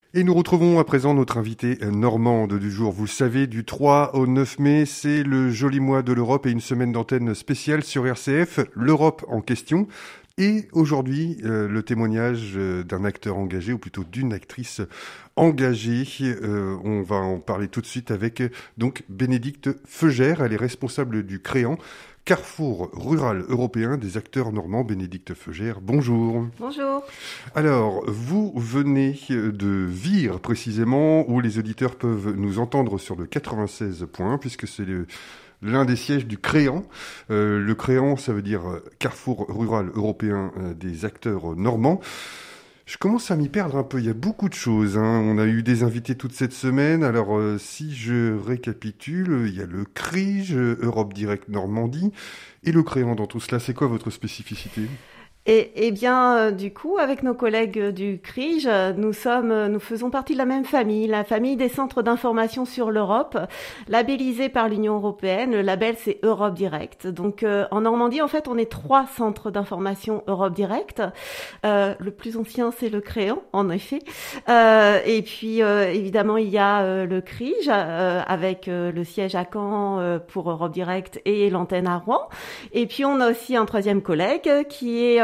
Et nous retrouvons à présent notre invité normande du jour. Vous le savez, du 3 au 9 mai, c'est le joli mois de l'Europe et une semaine d'antenne spéciale sur RCF, l'Europe en question. Et aujourd'hui, le témoignage d'un acteur engagé, ou plutôt d'une actrice engagée. On va en parler tout de suite avec donc Bénédicte Feugère. Elle est responsable du Créan, Carrefour rural européen des acteurs normands. Bénédicte Feugère, bonjour. Bonjour. Alors, vous venez de Vire, précisément, où les auditeurs peuvent nous entendre sur le 96 points, puisque c'est l'un des sièges du Créan. Le Créan, ça veut dire Carrefour rural européen des acteurs normands. Je commence à m'y perdre un peu, il y a beaucoup de choses, hein. On a eu des invités toute cette semaine. Alors, si je récapitule, il y a le CRIJ, Europe Direct Normandie, et le Créan dans tout cela. C'est quoi votre spécificité ? Et bien, du coup, avec nos collègues du CRIJ, nous faisons partie de la même famille, la famille des centres d'information sur l'Europe, labellisés par l'Union européenne. Le label, c'est Europe Direct. Donc, en Normandie, en fait, on est 3 centres d'information Europe Direct. Le plus ancien, c'est le Créan, en effet. Et puis, évidemment, il y a le CRIJ, avec le siège à Caen pour Europe Direct et l'antenne à Rouen. Et puis, on a aussi un troisième collègue qui est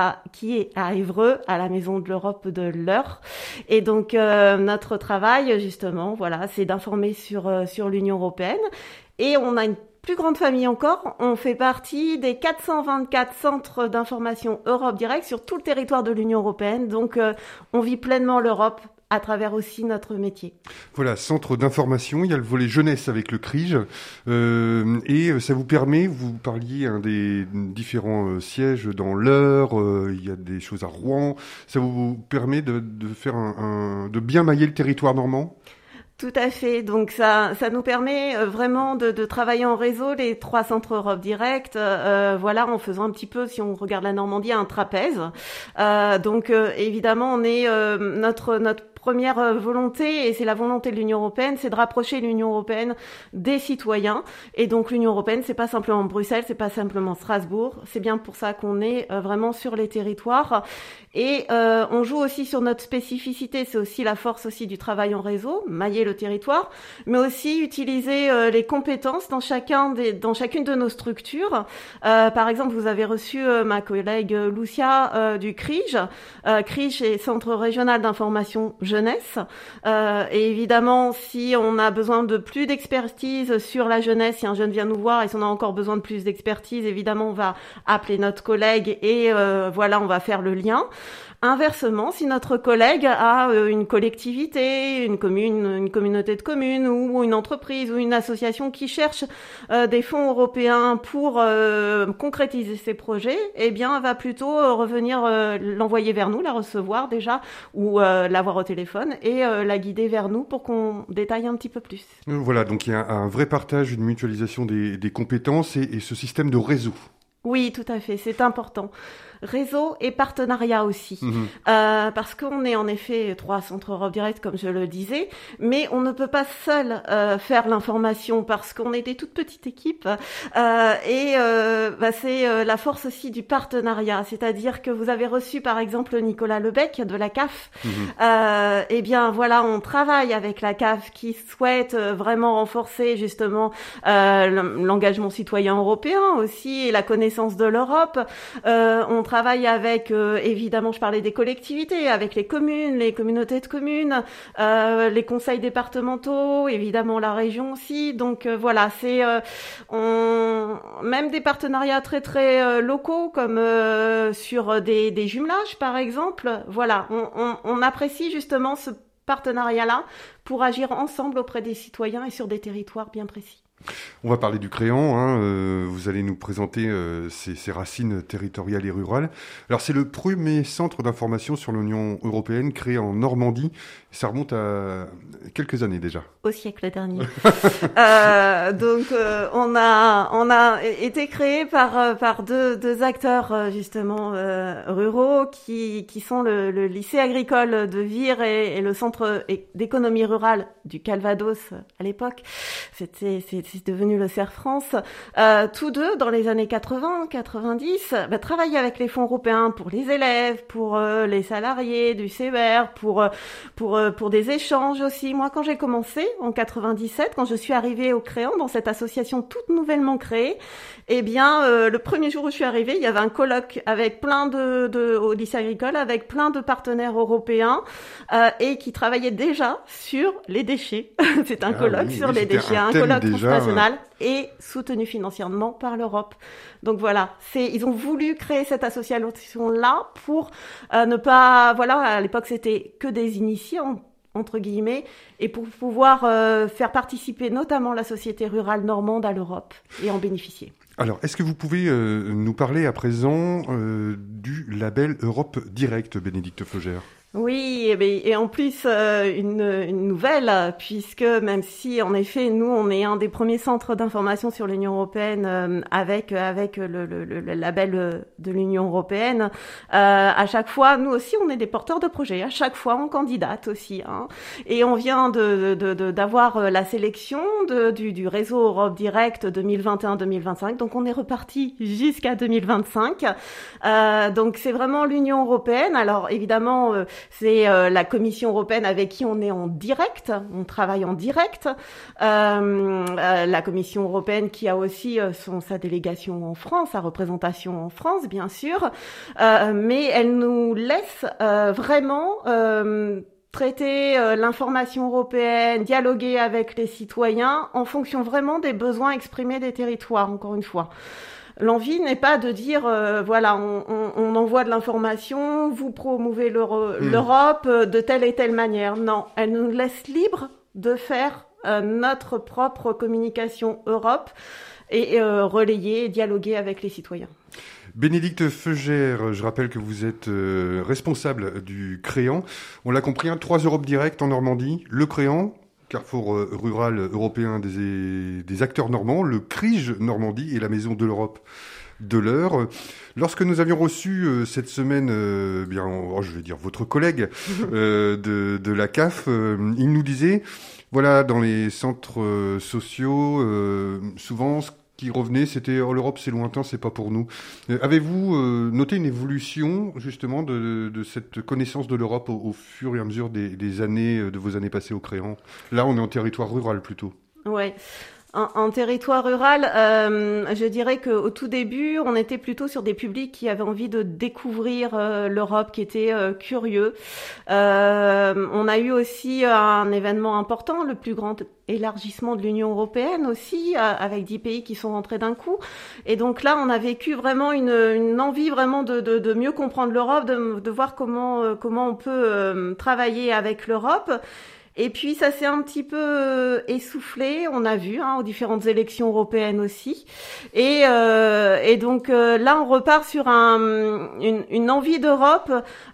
à Évreux, à la Maison de l'Europe de l'Eure. Et donc, notre travail, justement, voilà, c'est d'informer sur l'Union européenne. Et on a une plus grande famille encore. On fait partie des 424 centres d'information Europe Direct sur tout le territoire de l'Union européenne. Donc, on vit pleinement l'Europe à travers aussi notre métier. Voilà, centre d'information, il y a le volet jeunesse avec le CRIJ, et ça vous permet, vous parliez des différents sièges dans l'Eure, il y a des choses à Rouen, ça vous permet de faire de bien mailler le territoire normand ? Tout à fait. Donc ça nous permet vraiment de travailler en réseau, les 3 centres Europe Direct, voilà, en faisant un petit peu, si on regarde la Normandie, un trapèze. Donc évidemment, on est notre première volonté, et c'est la volonté de l'Union européenne, c'est de rapprocher l'Union européenne des citoyens. Et donc l'Union européenne, c'est pas simplement Bruxelles, c'est pas simplement Strasbourg. C'est bien pour ça qu'on est vraiment sur les territoires. Et on joue aussi sur notre spécificité. C'est aussi la force aussi du travail en réseau, mailler le territoire, mais aussi utiliser les compétences dans chacune de nos structures. Par exemple, vous avez reçu ma collègue Lucia du CRIJ. CRIJ est Centre régional d'information jeunesse. Et évidemment, si on a besoin de plus d'expertise sur la jeunesse, si un jeune vient nous voir et si on a encore besoin de plus d'expertise, évidemment, on va appeler notre collègue et voilà, on va faire le lien. Inversement, si notre collègue a une collectivité, une commune, une communauté de communes ou une entreprise ou une association qui cherche des fonds européens pour concrétiser ses projets, eh bien, va plutôt revenir l'envoyer vers nous, la recevoir déjà, ou l'avoir au téléphone et la guider vers nous pour qu'on détaille un petit peu plus. Voilà, donc il y a un vrai partage, une mutualisation des compétences et ce système de réseau. Oui, tout à fait, c'est important. Réseau et partenariat aussi. Parce qu'on est en effet 3 centres Europe Direct, comme je le disais, mais on ne peut pas seul faire l'information parce qu'on est des toutes petites équipes. C'est la force aussi du partenariat. C'est-à-dire que vous avez reçu par exemple Nicolas Lebec de la CAF. Eh bien voilà, on travaille avec la CAF qui souhaite vraiment renforcer justement l'engagement citoyen européen aussi et la connaissance de l'Europe. On travaille avec, évidemment, je parlais des collectivités, avec les communes, les communautés de communes, les conseils départementaux, évidemment la région aussi. Donc voilà, c'est même des partenariats très très locaux, comme sur des jumelages par exemple. Voilà, on apprécie justement ce partenariat-là pour agir ensemble auprès des citoyens et sur des territoires bien précis. On va parler du Créan, hein. Vous allez nous présenter ses racines territoriales et rurales. Alors c'est le premier centre d'information sur l'Union européenne créé en Normandie. Ça remonte à quelques années déjà. Au siècle dernier. On a été créé par deux acteurs justement ruraux qui sont le lycée agricole de Vire et le centre d'économie rurale du Calvados à l'époque. C'était c'est devenu le CERF France, tous deux, dans les années 80, 90, travaillaient avec les fonds européens pour les élèves, pour les salariés du CER, pour des échanges aussi. Moi, quand j'ai commencé, en 97, quand je suis arrivée au Créan, dans cette association toute nouvellement créée, eh bien, le premier jour où je suis arrivée, il y avait un colloque avec plein au lycée agricole, avec plein de partenaires européens, et qui travaillaient déjà sur les déchets. C'est un colloque sur les déchets, un colloque transnational et soutenu financièrement par l'Europe. Donc voilà, ils ont voulu créer cette association-là pour ne pas, voilà, à l'époque c'était que des initiés, entre guillemets, et pour pouvoir faire participer notamment la société rurale normande à l'Europe et en bénéficier. Alors, est-ce que vous pouvez nous parler à présent du label Europe Direct, Bénédicte Feugère ? Oui, et en plus une nouvelle, puisque même si en effet nous on est un des premiers centres d'information sur l'Union européenne avec le label de l'Union européenne, à chaque fois nous aussi on est des porteurs de projets, à chaque fois on candidate aussi, hein, et on vient d'avoir la sélection du réseau Europe Direct 2021-2025, donc on est reparti jusqu'à 2025, donc c'est vraiment l'Union européenne. Alors évidemment c'est la Commission européenne avec qui on est en direct, on travaille en direct. La Commission européenne qui a aussi sa délégation en France, sa représentation en France, bien sûr, mais elle nous laisse vraiment traiter l'information européenne, dialoguer avec les citoyens en fonction vraiment des besoins exprimés des territoires, encore une fois. L'envie n'est pas de dire, voilà, on envoie de l'information, vous promouvez l'Europe de telle et telle manière. Non, elle nous laisse libre de faire notre propre communication Europe et relayer et dialoguer avec les citoyens. Bénédicte Feugère, je rappelle que vous êtes responsable du Créan. On l'a compris, 3 Europes Directs en Normandie, le Créan, carrefour rural européen des acteurs normands, le CRIJ Normandie et la Maison de l'Europe de l'Eure. Lorsque nous avions reçu cette semaine, je vais dire votre collègue de la CAF, il nous disait, voilà, dans les centres sociaux, souvent ce qui revenait, c'était l'Europe c'est lointain, c'est pas pour nous. Avez-vous noté une évolution justement de cette connaissance de l'Europe au fur et à mesure des années, de vos années passées au Créan ? Là, on est en territoire rural plutôt. Ouais. En territoire rural, je dirais qu'au tout début, on était plutôt sur des publics qui avaient envie de découvrir l'Europe, qui étaient curieux. On a eu aussi un événement important, le plus grand élargissement de l'Union européenne aussi, avec 10 pays qui sont rentrés d'un coup. Et donc là, on a vécu vraiment une envie vraiment de mieux comprendre l'Europe, de voir comment on peut travailler avec l'Europe. Et puis ça s'est un petit peu essoufflé, on a vu, aux différentes élections européennes aussi. Et donc là, on repart sur une envie d'Europe,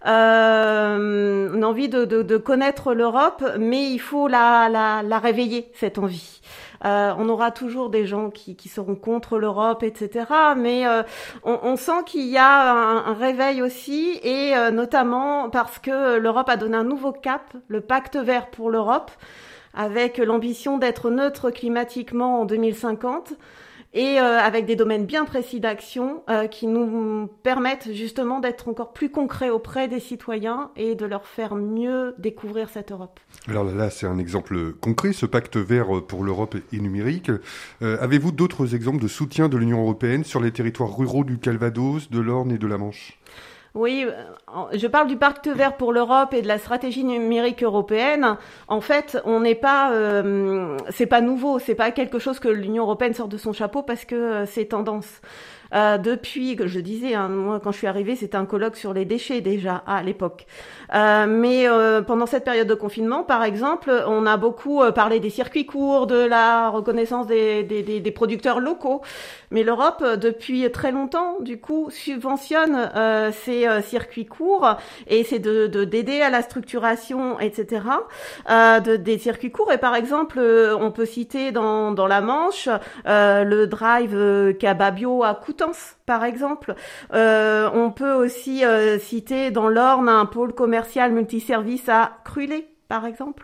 une envie de connaître l'Europe, mais il faut la réveiller, cette envie. On aura toujours des gens qui seront contre l'Europe, etc. Mais on sent qu'il y a un réveil aussi, et notamment parce que l'Europe a donné un nouveau cap, le Pacte vert pour l'Europe, avec l'ambition d'être neutre climatiquement en 2050. Et avec des domaines bien précis d'action qui nous permettent justement d'être encore plus concrets auprès des citoyens et de leur faire mieux découvrir cette Europe. Alors là, c'est un exemple concret, ce pacte vert pour l'Europe et numérique. Avez-vous d'autres exemples de soutien de l'Union européenne sur les territoires ruraux du Calvados, de l'Orne et de la Manche ? Oui, je parle du pacte vert pour l'Europe et de la stratégie numérique européenne. En fait, on n'est pas, c'est pas nouveau, c'est pas quelque chose que l'Union européenne sort de son chapeau parce que c'est tendance. Depuis que je disais, moi quand je suis arrivée, c'était un colloque sur les déchets déjà à l'époque. Mais pendant cette période de confinement, par exemple, on a beaucoup parlé des circuits courts, de la reconnaissance des producteurs locaux. Mais l'Europe, depuis très longtemps, du coup, subventionne ces circuits courts, et c'est d'aider à la structuration, etc. Des circuits courts. Et par exemple, on peut citer dans la Manche le drive Cababio à Coutances, par exemple. On peut aussi citer dans l'Orne un pôle commercial multiservice à Crulé, par exemple.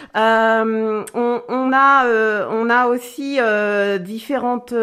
On a aussi différentes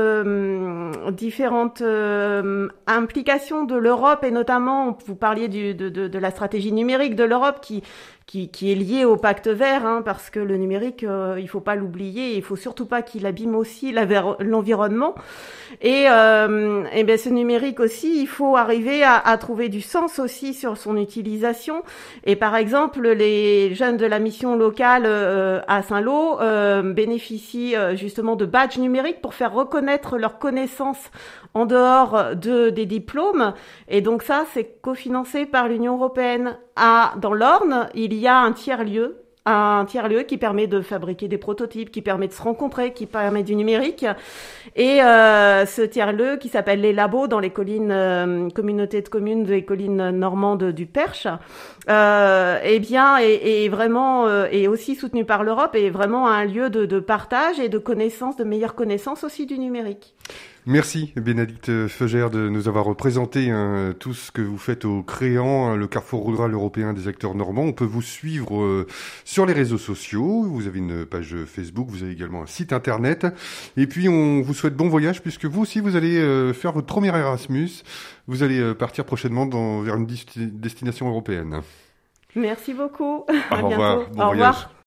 implications de l'Europe, et notamment vous parliez de la stratégie numérique de l'Europe qui est liée au pacte vert, hein, parce que le numérique, il faut pas l'oublier, il faut surtout pas qu'il abîme aussi l'environnement. Et ben ce numérique aussi, il faut arriver à trouver du sens aussi sur son utilisation. Et par exemple, les jeunes de la mission locale à Saint-Lô bénéficient justement de badges numériques pour faire reconnaître leurs connaissances en dehors des diplômes. Et donc ça, c'est cofinancé par l'Union européenne. Dans l'Orne, il y a un tiers-lieu qui permet de fabriquer des prototypes, qui permet de se rencontrer, qui permet du numérique. Et ce tiers-lieu qui s'appelle les labos dans les collines, communauté de communes des collines normandes du Perche, eh bien est vraiment est aussi soutenu par l'Europe et est vraiment un lieu de partage et de connaissances, de meilleures connaissances aussi du numérique. Merci Bénédicte Feugère de nous avoir représenté tout ce que vous faites au Créan, le Carrefour rural européen des acteurs normands. On peut vous suivre sur les réseaux sociaux, vous avez une page Facebook, vous avez également un site internet. Et puis on vous souhaite bon voyage puisque vous aussi vous allez faire votre premier Erasmus. Vous allez partir prochainement vers une destination européenne. Merci beaucoup. Au revoir. Bon voyage.